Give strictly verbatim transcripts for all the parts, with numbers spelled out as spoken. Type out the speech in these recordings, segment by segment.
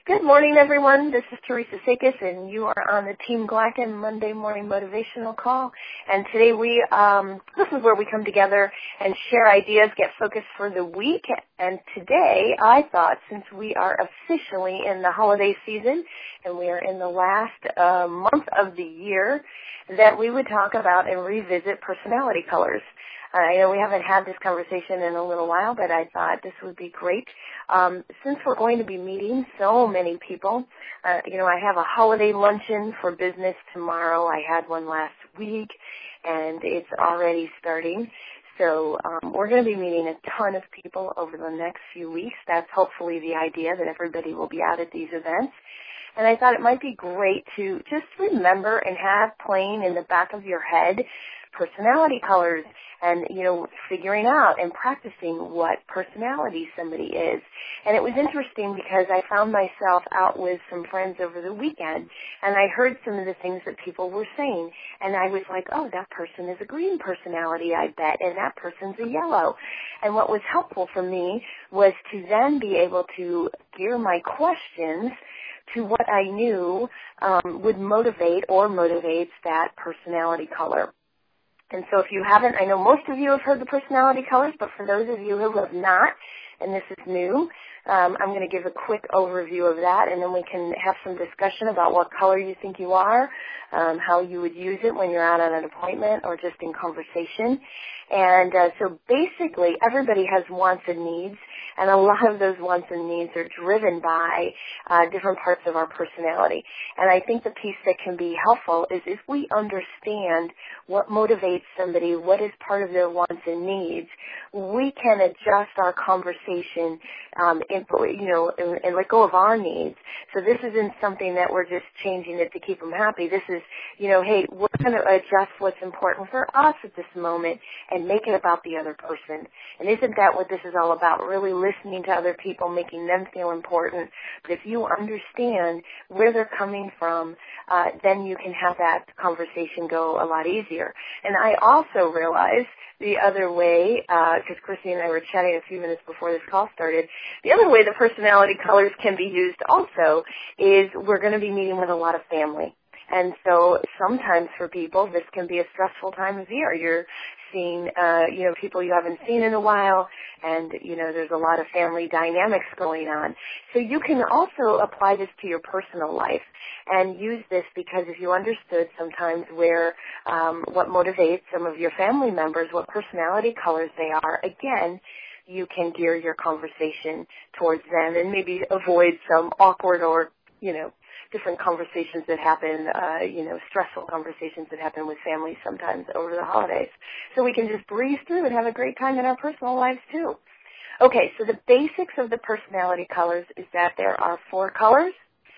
Good morning, everyone. This is Teresa Sakis, and you are on the Team Glacken Monday Morning Motivational Call. And today we, um, this is where we come together and share ideas, get focused for the week. And today I thought, since we are officially in the holiday season and we are in the last uh, month of the year, that we would talk about and revisit personality colors. Uh, I know we haven't had this conversation in a little while, but I thought this would be great. Um, since we're going to be meeting so many people, uh, you know, I have a holiday luncheon for business tomorrow. I had one last week, and it's already starting. So um, we're going to be meeting a ton of people over the next few weeks. That's hopefully the idea, that everybody will be out at these events. And I thought it might be great to just remember and have playing in the back of your head personality colors and, you know, figuring out and practicing what personality somebody is. And it was interesting because I found myself out with some friends over the weekend, and I heard some of the things that people were saying. And I was like, oh, that person is a green personality, I bet, and that person's a yellow. And what was helpful for me was to then be able to gear my questions to what I knew um, would motivate or motivates that personality color. And so if you haven't, I know most of you have heard the personality colors, but for those of you who have not, and this is new, um, I'm going to give a quick overview of that, and then we can have some discussion about what color you think you are, um, how you would use it when you're out on an appointment or just in conversation. And uh, so basically everybody has wants and needs, and a lot of those wants and needs are driven by uh, different parts of our personality. And I think the piece that can be helpful is if we understand what motivates somebody, what is part of their wants and needs, we can adjust our conversation, um, and, you know, and, and let go of our needs. So this isn't something that we're just changing it to keep them happy. This is, you know, hey, we're going to adjust what's important for us at this moment and make it about the other person. And isn't that what this is all about? Really listening to other people, making them feel important. But if you understand where they're coming from, uh, then you can have that conversation go a lot easier. And I also realized the other way, because uh, Chrissy and I were chatting a few minutes before this call started, the other way the personality colors can be used also is we're going to be meeting with a lot of family. And so sometimes for people, this can be a stressful time of year. You're seeing, uh, you know, people you haven't seen in a while, and, you know, there's a lot of family dynamics going on. So you can also apply this to your personal life and use this, because if you understood sometimes where, um, what motivates some of your family members, what personality colors they are, again, you can gear your conversation towards them and maybe avoid some awkward or, you know, different conversations that happen, uh, you know, stressful conversations that happen with families sometimes over the holidays. So we can just breeze through and have a great time in our personal lives too. Okay, so the basics of the personality colors is that there are four colors.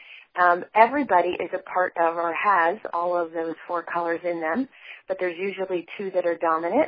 Um, everybody is a part of or has all of those four colors in them, but there's usually two that are dominant.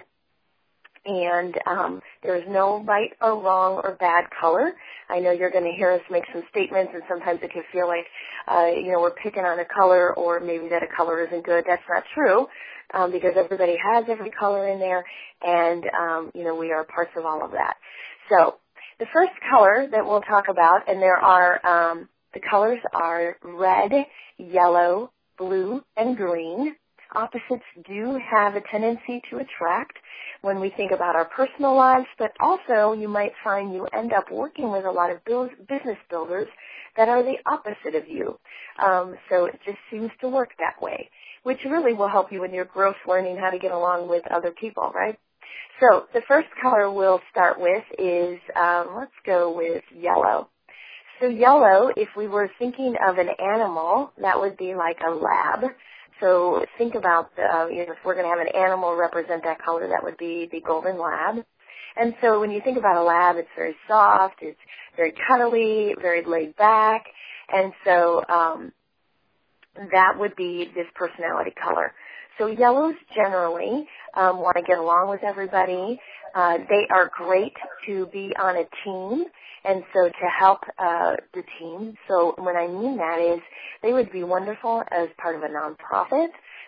And um, there's no right or wrong or bad color. I know you're going to hear us make some statements, and sometimes it can feel like, uh, you know, we're picking on a color, or maybe that a color isn't good. That's not true, um, because everybody has every color in there, and, um, you know, we are parts of all of that. So the first color that we'll talk about, and there are, um, the colors are red, yellow, blue, and green. Opposites do have a tendency to attract when we think about our personal lives, but also you might find you end up working with a lot of business builders that are the opposite of you. Um, so it just seems to work that way, which really will help you in your growth, learning how to get along with other people, right? So the first color we'll start with is, um, let's go with yellow. So yellow, if we were thinking of an animal, that would be like a lab. So think about, the, uh, you know, if we're going to have an animal represent that color, that would be the golden lab. And so when you think about a lab, it's very soft, it's very cuddly, very laid back. And so um, that would be this personality color. So yellows generally um, want to get along with everybody. Uh, they are great to be on a team, and so to help uh, the team. So what I mean that is they would be wonderful as part of a nonprofit.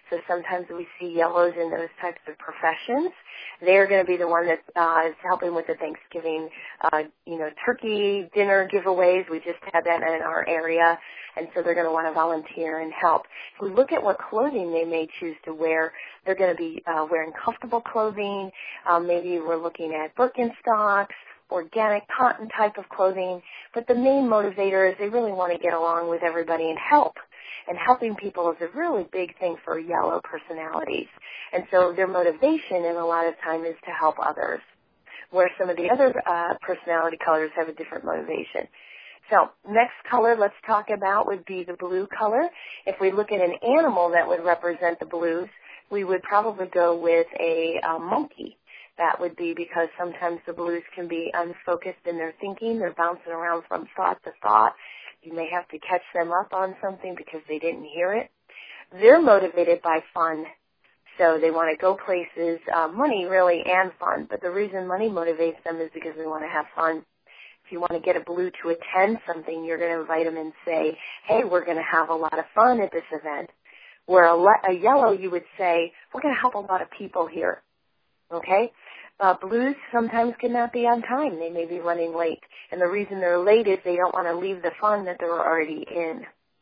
So sometimes we see yellows in those types of professions. They're going to be the one that uh, is helping with the Thanksgiving, uh, you know, turkey dinner giveaways. We just had that in our area, and so they're going to want to volunteer and help. If we look at what clothing they may choose to wear, they're going to be uh, wearing comfortable clothing. Um, maybe we're looking at Birkenstocks, organic cotton type of clothing. But the main motivator is they really want to get along with everybody and help. And helping people is a really big thing for yellow personalities. And so their motivation, in a lot of time, is to help others, where some of the other uh, personality colors have a different motivation. So next color let's talk about would be the blue color. If we look at an animal that would represent the blues, we would probably go with a, a monkey. That would be because sometimes the blues can be unfocused in their thinking. They're bouncing around from thought to thought. You may have to catch them up on something because they didn't hear it. They're motivated by fun. So they want to go places, uh, money really, and fun. But the reason money motivates them is because they want to have fun. If you want to get a blue to attend something, you're going to invite them and say, hey, we're going to have a lot of fun at this event. Where a, le- a yellow, you would say, we're going to help a lot of people here. Okay? Uh, blues sometimes cannot be on time. They may be running late. And the reason they're late is they don't want to leave the fun that they're already in.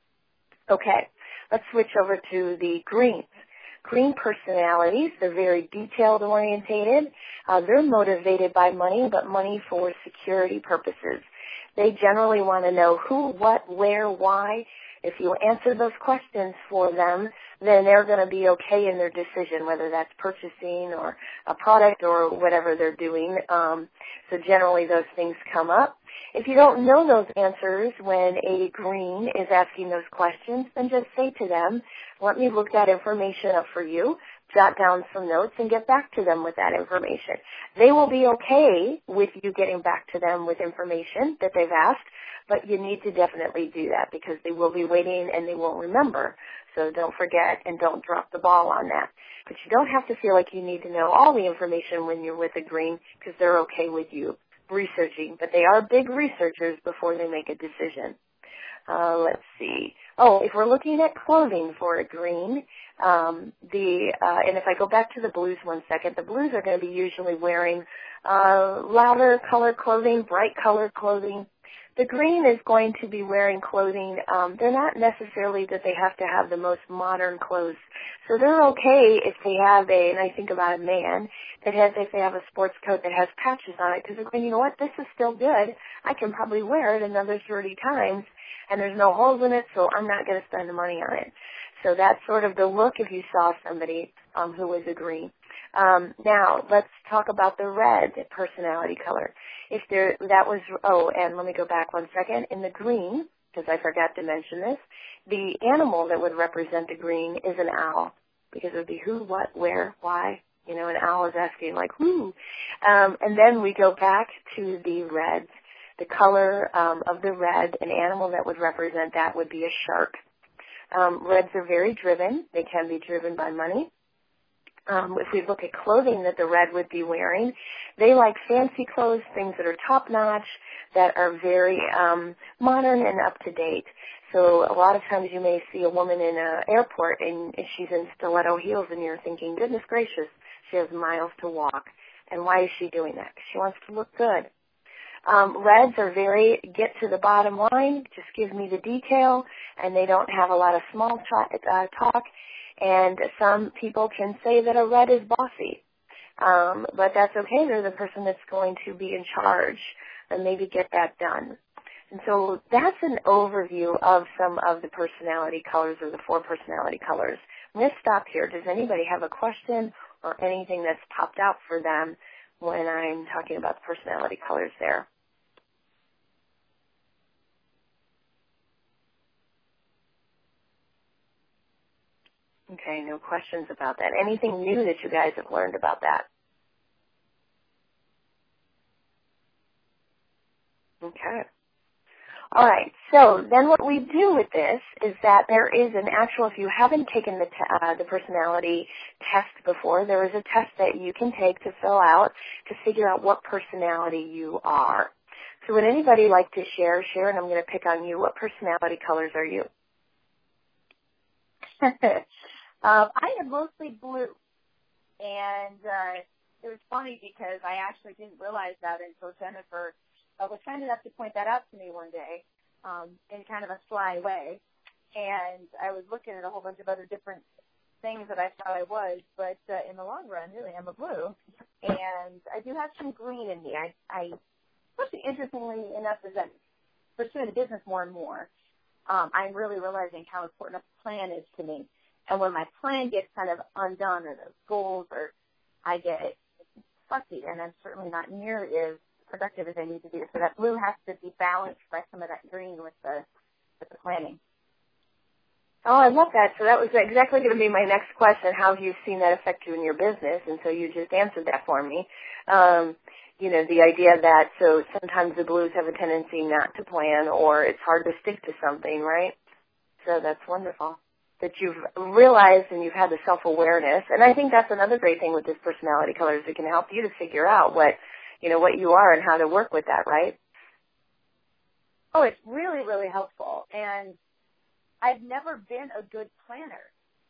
Okay, let's switch over to the greens. Green personalities, they're very detailed orientated. Uh, they're motivated by money, but money for security purposes. They generally want to know who, what, where, why. If you answer those questions for them, then they're going to be okay in their decision, whether that's purchasing or a product or whatever they're doing. Um, so generally those things come up. If you don't know those answers when a green is asking those questions, then just say to them, let me look that information up for you, jot down some notes, and get back to them with that information. They will be okay with you getting back to them with information that they've asked, but you need to definitely do that because they will be waiting and they won't remember. So don't forget and don't drop the ball on that. But you don't have to feel like you need to know all the information when you're with a green because they're okay with you researching. But they are big researchers before they make a decision. Uh, let's see. Oh, if we're looking at clothing for a green, um, the uh, and if I go back to the blues one second, the blues are going to be usually wearing uh, louder color clothing, bright color clothing. The green is going to be wearing clothing. Um, they're not necessarily that they have to have the most modern clothes. So they're okay if they have a, and I think about a man, that has, if they have a sports coat that has patches on it, because they're going, you know what, this is still good. I can probably wear it another thirty times, and there's no holes in it, so I'm not going to spend the money on it. So that's sort of the look if you saw somebody um, who was a green. Um, now, let's talk about the red personality color. If there, that was, oh, and let me go back one second. In the green, because I forgot to mention this, the animal that would represent the green is an owl, because it would be who, what, where, why. You know, an owl is asking like, who. Um, and then we go back to the reds. The color um, of the red, an animal that would represent that would be a shark. Um, reds are very driven. They can be driven by money. Um, if we look at clothing that the red would be wearing, they like fancy clothes, things that are top-notch, that are very um, modern and up-to-date. So a lot of times you may see a woman in an airport and she's in stiletto heels and you're thinking, goodness gracious, she has miles to walk. And why is she doing that? Because she wants to look good. Um, reds are very get to the bottom line, just give me the detail, and they don't have a lot of small talk. Uh, talk. And some people can say that a red is bossy, um, but that's okay. They're the person that's going to be in charge and maybe get that done. And so that's an overview of some of the personality colors or the four personality colors. I'm going to stop here. Does anybody have a question or anything that's popped out for them when I'm talking about the personality colors there? Okay, no questions about that. Anything new that you guys have learned about that? Okay. All right, so then what we do with this is that there is an actual, if you haven't taken the, te- uh, the personality test before, there is a test that you can take to fill out to figure out what personality you are. So would anybody like to share? Share, and I'm going to pick on you. What personality colors are you? Um, I am mostly blue, and uh, it was funny because I actually didn't realize that until Jennifer uh, was kind enough to point that out to me one day um, in kind of a sly way. And I was looking at a whole bunch of other different things that I thought I was, but uh, in the long run, really, I'm a blue. And I do have some green in me. I, I especially interestingly enough, is that pursuing the business more and more, um, I'm really realizing how important a plan is to me. And when my plan gets kind of undone or those goals, or I get fussy, and I'm certainly not nearly as productive as I need to be. So that blue has to be balanced by some of that green with the with the planning. Oh, I love that. So that was exactly going to be my next question. How have you seen that affect you in your business? And so you just answered that for me. Um, you know, the idea that so sometimes the blues have a tendency not to plan, or it's hard to stick to something, right? So that's wonderful that you've realized and you've had the self-awareness. And I think that's another great thing with this personality colors. It can help you to figure out what, you know, what you are and how to work with that, right? Oh, it's really, really helpful. And I've never been a good planner,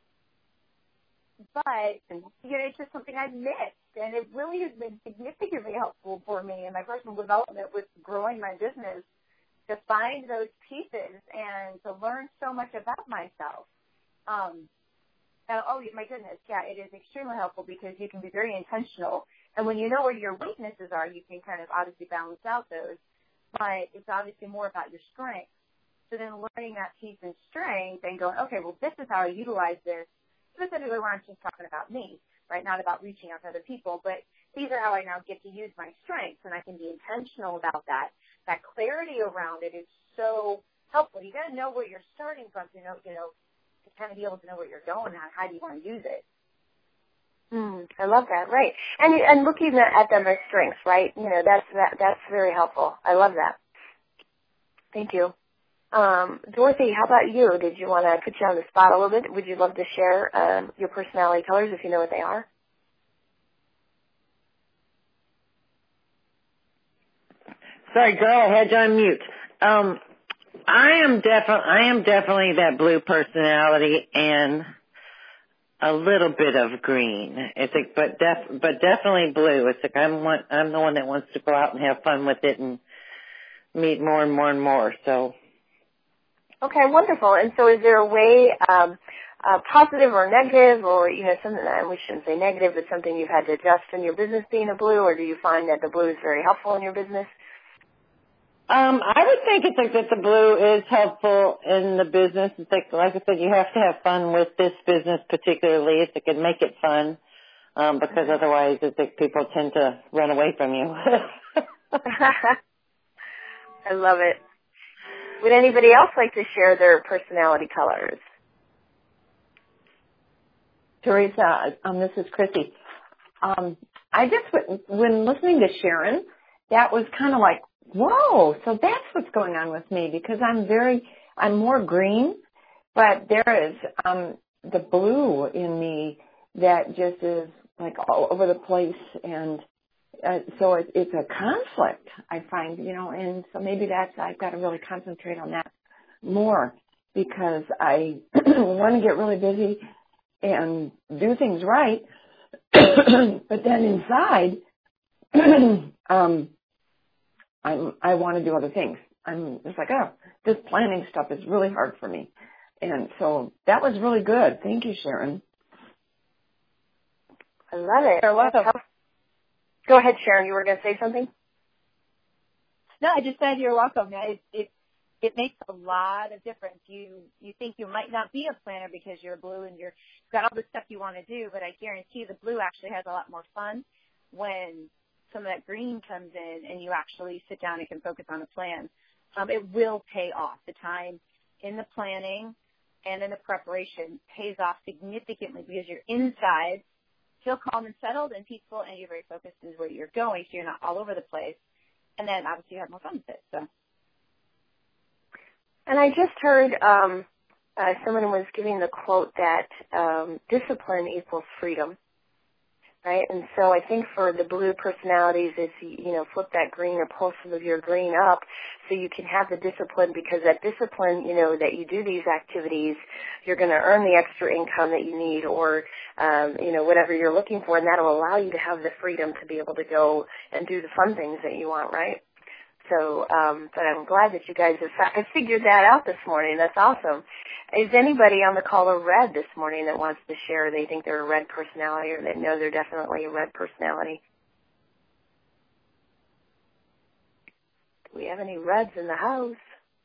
but, you know, it's just something I've missed, and it really has been significantly helpful for me in my personal development with growing my business to find those pieces and to learn so much about myself. Um, and, oh, my goodness, yeah, it is extremely helpful because you can be very intentional, and when you know where your weaknesses are, you can kind of obviously balance out those, but it's obviously more about your strengths. So then learning that piece and strength and going, okay, well, this is how I utilize this, specifically when I'm just talking about me, right, not about reaching out to other people, but these are how I now get to use my strengths, and I can be intentional about that. That clarity around it is so helpful. You got to know where you're starting from to know, you know, to kind of be able to know where you're going and how do you want to use it. Mm, I love that, right? And and looking at them as strengths, right? You know, that's that that's very helpful. I love that. Thank you. Um, Dorothy, how about you? Did you want to put you on the spot a little bit? Would you love to share um, your personality colors if you know what they are? Sorry, girl, I had you on mute. Um, I am definitely, I am definitely that blue personality and a little bit of green. It's like, but def, but definitely blue. It's like I'm one, I'm the one that wants to go out and have fun with it and meet more and more and more. So. Okay, wonderful. And so is there a way, um, uh, positive or negative, or, you know, something that we shouldn't say negative, but something you've had to adjust in your business being a blue, or do you find that the blue is very helpful in your business? Um, I would think it's like that the blue is helpful in the business. It's like, like I said, you have to have fun with this business particularly. It's like it make it fun, um, because otherwise it's like people tend to run away from you. I love it. Would anybody else like to share their personality colors? Teresa, um, this is Chrissy. Um, I just, when listening to Sharon, that was kind of like, whoa, so that's what's going on with me, because I'm very, I'm more green, but there is um, the blue in me that just is like all over the place, and uh, so it, it's a conflict, I find, you know, and so maybe that's, I've got to really concentrate on that more, because I want to get really busy and do things right, but then inside, um, I'm, I want to do other things. I'm just like, oh, this planning stuff is really hard for me. And so that was really good. Thank you, Sharon. I love it. You're welcome. Go ahead, Sharon. You were going to say something? No, I just said you're welcome. It, it, it makes a lot of difference. You you think you might not be a planner because you're blue and you're, you've got all the stuff you want to do, but I guarantee the blue actually has a lot more fun when some of that green comes in and you actually sit down and can focus on a plan. Um, it will pay off. The time in the planning and in the preparation pays off significantly because you're inside, feel calm and settled and peaceful, and you're very focused in where you're going, so you're not all over the place. And then obviously you have more fun with it. So. And I just heard um, uh, someone was giving the quote that um, discipline equals freedom. right? And so I think for the blue personalities, it's, you know, flip that green or pull some of your green up so you can have the discipline, because that discipline, you know, that you do these activities, you're going to earn the extra income that you need, or, um, you know, whatever you're looking for, and that will allow you to have the freedom to be able to go and do the fun things that you want, right? So, um, but I'm glad that you guys have, have figured that out this morning. That's awesome. Is anybody on the call a red this morning that wants to share they think they're a red personality, or they know they're definitely a red personality? Do we have any reds in the house?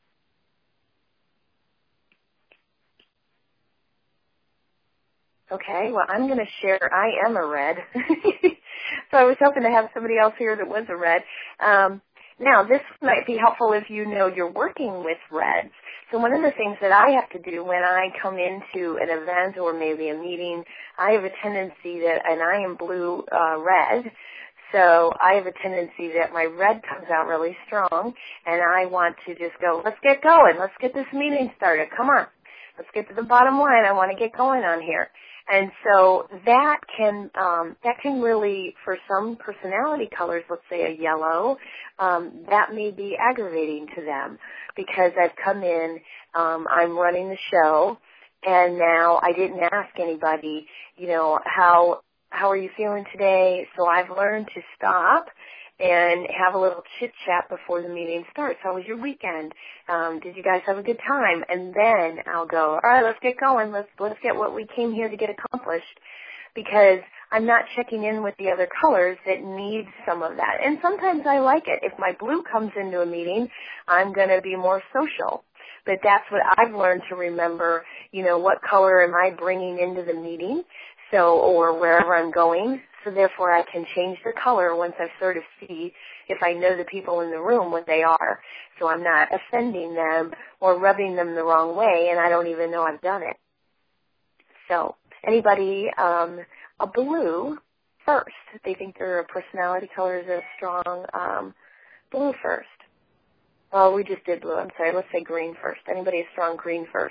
Okay, well, I'm going to share I am a red. So I was hoping to have somebody else here that was a red. Um, now, this might be helpful if you know you're working with reds. So one of the things that I have to do when I come into an event or maybe a meeting, I have a tendency that, and I am blue uh, red, so I have a tendency that my red comes out really strong, and I want to just go, let's get going, let's get this meeting started, come on, let's get to the bottom line, I want to get going on here. And so that can um, that can really, for some personality colors, let's say a yellow, um, that may be aggravating to them, because I've come in, um, I'm running the show, and now I didn't ask anybody, you know, how how are you feeling today? So I've learned to stop and have a little chit-chat before the meeting starts. How was your weekend? Um, did you guys have a good time? And then I'll go, all right, let's get going. Let's let's get what we came here to get accomplished, because I'm not checking in with the other colors that need some of that. And sometimes I like it. If my blue comes into a meeting, I'm going to be more social. But that's what I've learned to remember, you know, what color am I bringing into the meeting, so, or wherever I'm going. So therefore I can change the color once I sort of see, if I know the people in the room, what they are. So I'm not offending them or rubbing them the wrong way, and I don't even know I've done it. So anybody, um, a blue first. They think their personality color is a strong um, blue first. Well, we just did blue. I'm sorry. Let's say green first. Anybody a strong green first?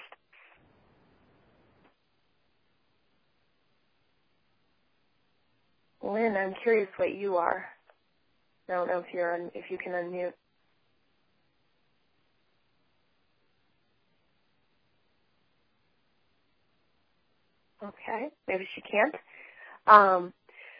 Lynn, I'm curious what you are. I don't know if you're un- if you can unmute. Okay, maybe she can't. Um,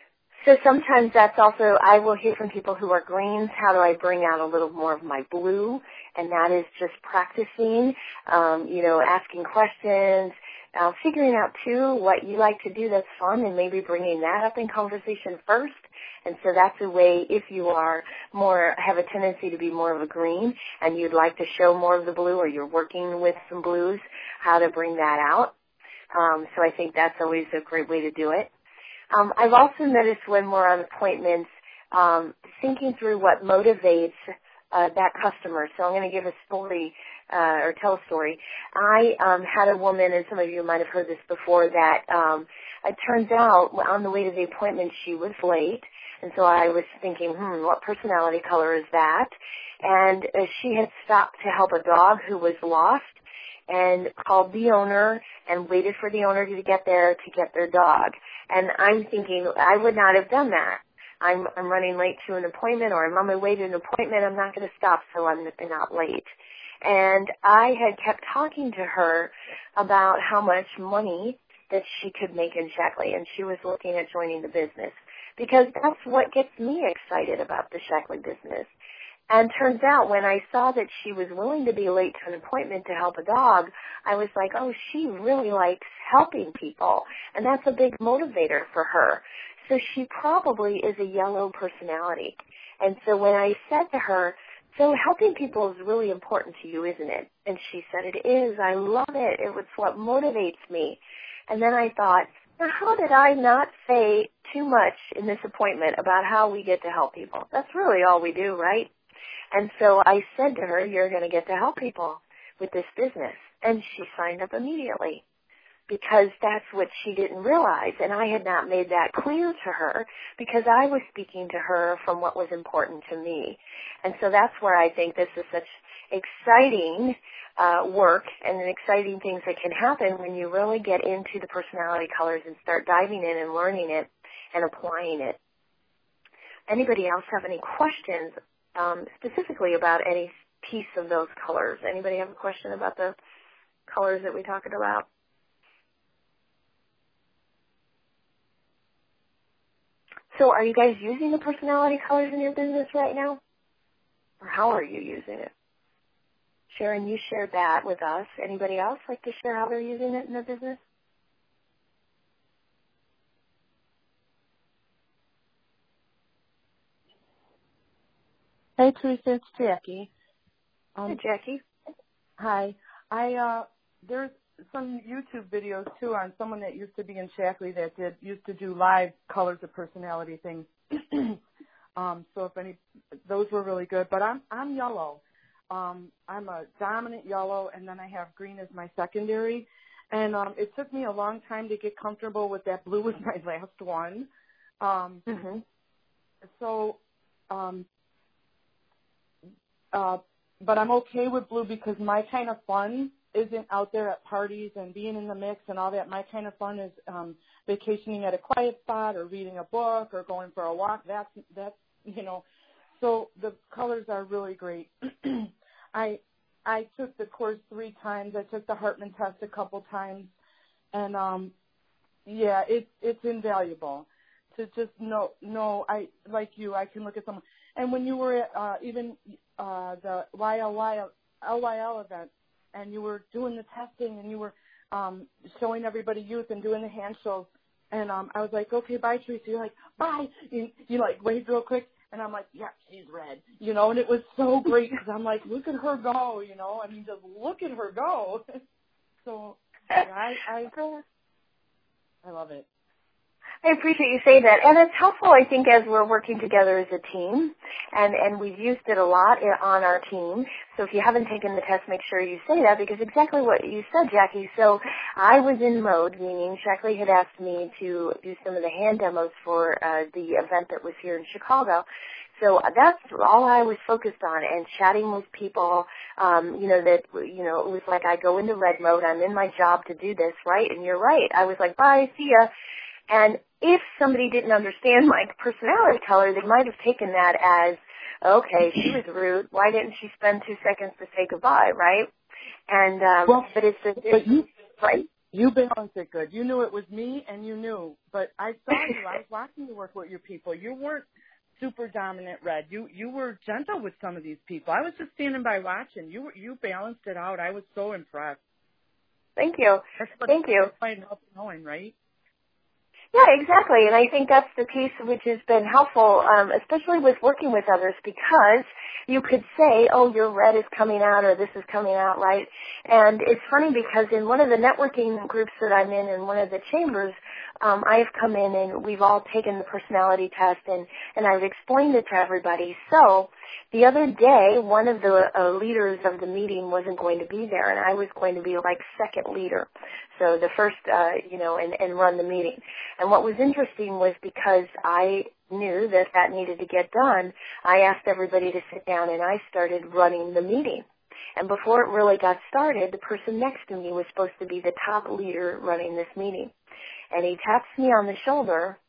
so sometimes that's also, I will hear from people who are greens, how do I bring out a little more of my blue? And that is just practicing, um, you know, asking questions, uh, figuring out, too, what you like to do that's fun, and maybe bringing that up in conversation first. And so that's a way, if you are more, have a tendency to be more of a green and you'd like to show more of the blue, or you're working with some blues, how to bring that out. Um, so I think that's always a great way to do it. Um, I've also noticed when we're on appointments, um, thinking through what motivates uh, that customer. So I'm going to give a story uh, or tell a story. I um, had a woman, and some of you might have heard this before, that um, it turns out on the way to the appointment she was late. And so I was thinking, hmm, what personality color is that? And uh, she had stopped to help a dog who was lost, and called the owner and waited for the owner to get there to get their dog. And I'm thinking, I would not have done that. I'm, I'm running late to an appointment, or I'm on my way to an appointment. I'm not going to stop so I'm not late. And I had kept talking to her about how much money that she could make in Shaklee, and she was looking at joining the business, because that's what gets me excited about the Shaklee business. And turns out when I saw that she was willing to be late to an appointment to help a dog, I was like, oh, she really likes helping people. And that's a big motivator for her. So she probably is a yellow personality. And so when I said to her, so helping people is really important to you, isn't it? And she said, it is. I love it. It was what motivates me. And then I thought, now how did I not say too much in this appointment about how we get to help people? That's really all we do, right? And so I said to her, you're going to get to help people with this business. And she signed up immediately, because that's what she didn't realize. And I had not made that clear to her, because I was speaking to her from what was important to me. And so that's where I think this is such exciting uh, work and exciting things that can happen when you really get into the personality colors and start diving in and learning it. and applying it. Anybody else have any questions um, specifically about any piece of those colors? Anybody have a question about the colors that we talked about? So are you guys using the personality colors in your business right now? Or how are you using it? Sharon, you shared that with us. Anybody else like to share how they're using it in their business? Hey, Teresa, it's Jackie. Um, Hey, Jackie. Hi. I uh, there's some YouTube videos too on someone that used to be in Shackley that did used to do live colors of personality things. um, so if any, those were really good. But I'm I'm yellow. Um, I'm a dominant yellow, and then I have green as my secondary. And um, it took me a long time to get comfortable with that blue was my last one. Um, Mm-hmm. So. Um, Uh, but I'm okay with blue because my kind of fun isn't out there at parties and being in the mix and all that. My kind of fun is um, vacationing at a quiet spot or reading a book or going for a walk. That's, that's you know, so the colors are really great. I I took the course three times. I took the Hartman test a couple times. And, um, yeah, it's it's invaluable to just know, know, I like you, I can look at someone. And when you were at uh, even uh, the Y L Y L Y L event, and you were doing the testing, and you were um, showing everybody youth and doing the hand shows, and um, I was like, okay, bye, Teresa. You're like, bye. You, you like waved real quick, and I'm like, yeah, she's red, you know. And it was so great because I'm like, look at her go, you know. I mean, just look at her go. so yeah, I, I I love it. I appreciate you saying that. And it's helpful, I think, as we're working together as a team. And, and we've used it a lot on our team. So if you haven't taken the test, make sure you say that because exactly what you said, Jackie. So I was in mode, meaning Shackley had asked me to do some of the hand demos for uh, the event that was here in Chicago. So that's all I was focused on, and chatting with people, um, you know, that, you know, it was like I go into red mode. I'm in my job to do this, right? And you're right. I was like, bye, see ya. And if somebody didn't understand my personality color, they might have taken that as, okay, she was rude. Why didn't she spend two seconds to say goodbye, right? And um, well, but it's, a, it's but you, right. You balanced it good. You knew it was me, and you knew. But I saw you. I was watching you work with your people. You weren't super dominant red. You you were gentle with some of these people. I was just standing by watching. You you balanced it out. I was so impressed. Thank you. That's what, Thank you. That's why it helps knowing, right? Yeah, exactly. And I think that's the piece which has been helpful, um, especially with working with others, because you could say, oh, your red is coming out or this is coming out, right? And it's funny because in one of the networking groups that I'm in, in one of the chambers, um, I have come in and we've all taken the personality test and, and I've explained it to everybody. So the other day, one of the uh, leaders of the meeting wasn't going to be there, and I was going to be like second leader. So the first, uh, you know, and, and run the meeting. And what was interesting was because I knew that that needed to get done, I asked everybody to sit down and I started running the meeting. And before it really got started, the person next to me was supposed to be the top leader running this meeting. And he taps me on the shoulder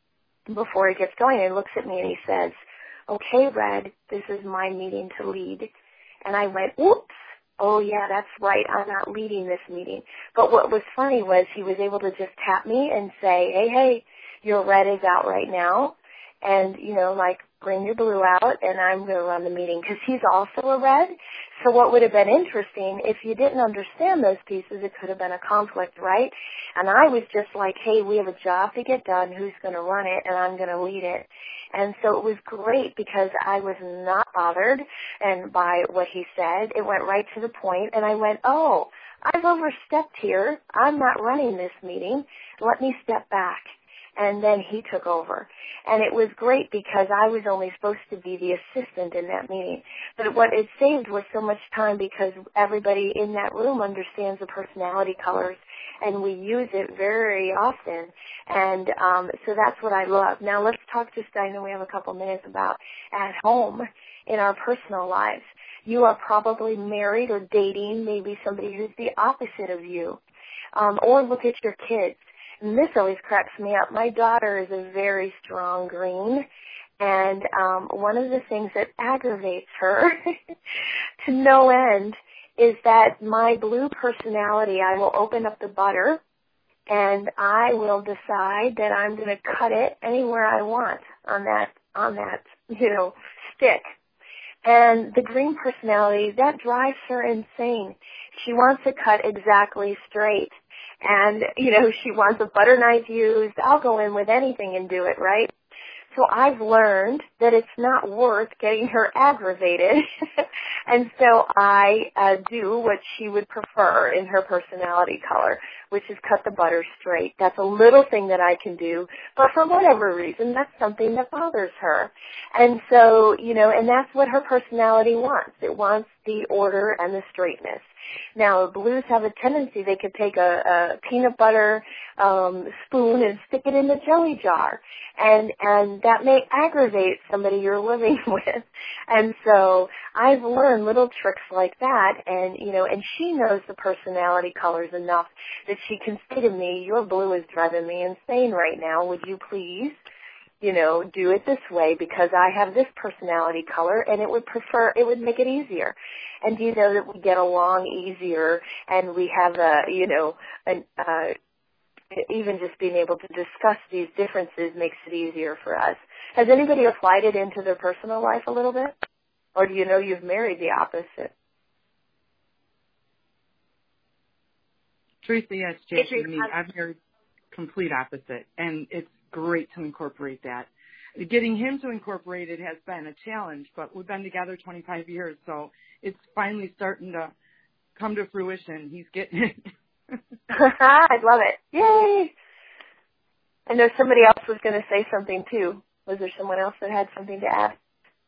before it gets going and looks at me and he says, okay, Red, this is my meeting to lead. And I went, oops. Oh, yeah, that's right. I'm not leading this meeting. But what was funny was he was able to just tap me and say, hey, hey, your red is out right now. And, you know, like, bring your blue out, and I'm going to run the meeting because he's also a red. So what would have been interesting, if you didn't understand those pieces, it could have been a conflict, right? And I was just like, hey, we have a job to get done. Who's going to run it? And I'm going to lead it. And so it was great because I was not bothered and by what he said. It went right to the point, and I went, oh, I've overstepped here. I'm not running this meeting. Let me step back. And then he took over. And it was great because I was only supposed to be the assistant in that meeting. But what it saved was so much time because everybody in that room understands the personality colors, and we use it very often. And um, so that's what I love. Now let's talk just, I know we have a couple minutes, about at home in our personal lives. You are probably married or dating maybe somebody who's the opposite of you. Um, or look at your kids. And this always cracks me up. My daughter is a very strong green, and um, one of the things that aggravates her to no end is that my blue personality, I will open up the butter, and I will decide that I'm going to cut it anywhere I want on that, on that, you know, stick. And the green personality, that drives her insane. She wants to cut exactly straight. And, you know, she wants a butter knife used. I'll go in with anything and do it, right? So I've learned that it's not worth getting her aggravated. And so I uh, do what she would prefer in her personality color, which is cut the butter straight. That's a little thing that I can do, but for whatever reason, that's something that bothers her. And so, you know, and that's what her personality wants. It wants the order and the straightness. Now, blues have a tendency, they could take a, a peanut butter um, spoon and stick it in the jelly jar, and and that may aggravate somebody you're living with. And so I've learned little tricks like that, and you know, and she knows the personality colors enough that she can say to me, "Your blue is driving me insane right now. Would you please, you know, do it this way because I have this personality color and it would prefer, it would make it easier." And you know that we get along easier, and we have a, you know, an, uh, even just being able to discuss these differences makes it easier for us. Has anybody applied it into their personal life a little bit? Or do you know you've married the opposite? Teresa, yes, Jackie, me. I've married complete opposite, and it's great to incorporate that. Getting him to incorporate it has been a challenge, but we've been together twenty-five years, so it's finally starting to come to fruition. He's getting it. I love it. Yay! I know somebody else was going to say something, too. Was there someone else that had something to add?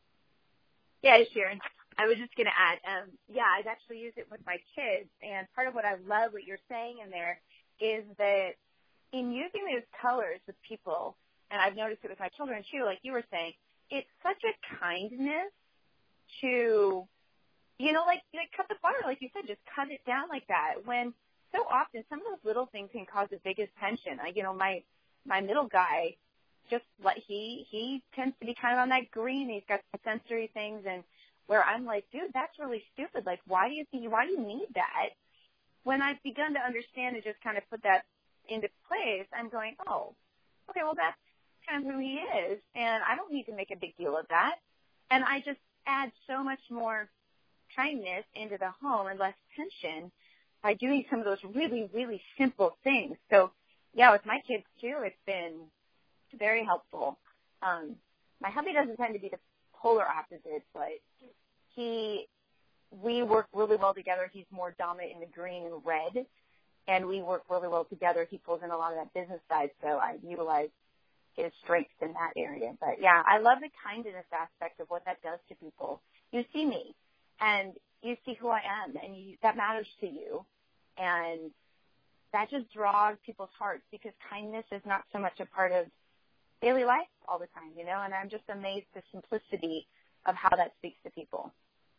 Yeah, Sharon. I was just going to add, um, yeah, I've actually used it with my kids, and part of what I love what you're saying in there is that in using those colors with people, and I've noticed it with my children too, like you were saying, it's such a kindness to, you know, like, like cut the butter, like you said, just cut it down like that. When so often some of those little things can cause the biggest tension. Like, you know, my my middle guy, just like he he tends to be kind of on that green. He's got some sensory things, and where I'm like, dude, that's really stupid. Like, why do you think, why do you need that? When I've begun to understand and just kind of put that into place, I'm going, oh, okay, well, that's kind of who he is, and I don't need to make a big deal of that. And I just add so much more kindness into the home and less tension by doing some of those really, really simple things. So, yeah, with my kids, too, it's been very helpful. Um, my hubby doesn't tend to be the polar opposite, but he, we work really well together. He's more dominant in the green and red, and we work really well together. He pulls in a lot of that business side, so I utilize his strengths in that area. But, yeah, I love the kindness aspect of what that does to people. You see me, and you see who I am, and you, that matters to you. And that just draws people's hearts because kindness is not so much a part of daily life all the time, you know, and I'm just amazed at the simplicity of how that speaks to people.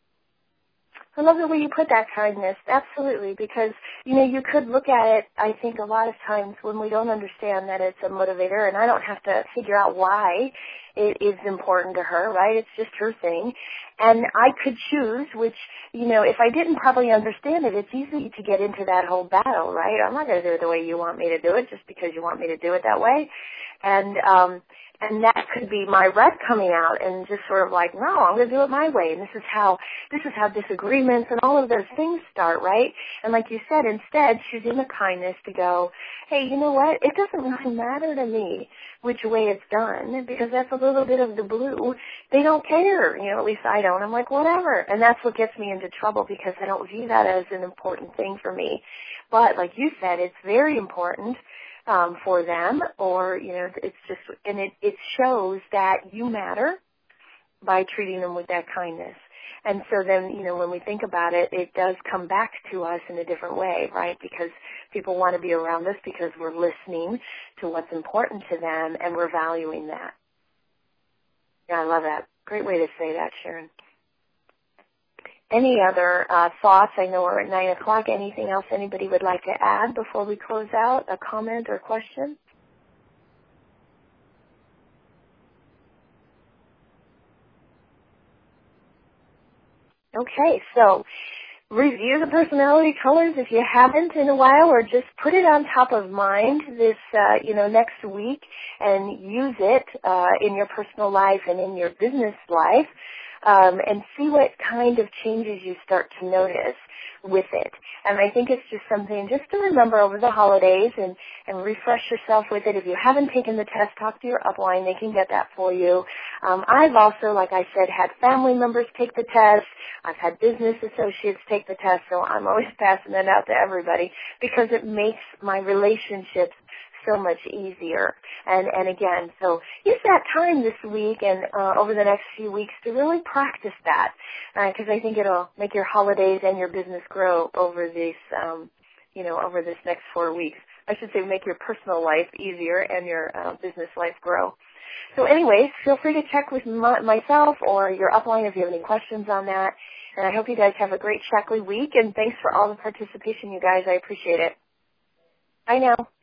I love the way you put that, kindness. Absolutely, because, you know, you could look at it, I think, a lot of times when we don't understand that it's a motivator, and I don't have to figure out why it is important to her, right? It's just her thing. And I could choose, which, you know, if I didn't probably understand it, it's easy to get into that whole battle, right? I'm not going to do it the way you want me to do it just because you want me to do it that way. And, um, and that could be my red coming out and just sort of like, no, I'm going to do it my way. And this is how, this is how disagreements and all of those things start, right? And like you said, instead, choosing the kindness to go, hey, you know what? It doesn't really matter to me which way it's done because that's a little bit of the blue. They don't care. You know, at least I don't. I'm like, whatever. And that's what gets me into trouble because I don't view that as an important thing for me. But like you said, it's very important um, for them, or, you know, it's just, and it, it shows that you matter by treating them with that kindness. And so then, you know, when we think about it, it does come back to us in a different way, right? Because people want to be around us because we're listening to what's important to them and we're valuing that. Yeah, I love that. Great way to say that, Sharon. any other uh, thoughts? I know we're at nine o'clock. Anything else anybody would like to add before we close out? A comment or question? Okay, so review the personality colors if you haven't in a while, or just put it on top of mind this, uh, you know, next week and use it uh, in your personal life and in your business life, um, and see what kind of changes you start to notice with it. And I think it's just something just to remember over the holidays and, and refresh yourself with it. If you haven't taken the test, talk to your upline. They can get that for you. Um, I've also, like I said, had family members take the test. I've had business associates take the test, so I'm always passing it out to everybody because it makes my relationships so much easier. And, and again, so use that time this week and uh, over the next few weeks to really practice that, because uh, I think it'll make your holidays and your business grow over this, um, you know, over this next four weeks. I should say make your personal life easier and your uh, business life grow. So anyways, feel free to check with my, myself or your upline if you have any questions on that. And I hope you guys have a great Shaklee week, and thanks for all the participation, you guys. I appreciate it. Bye now.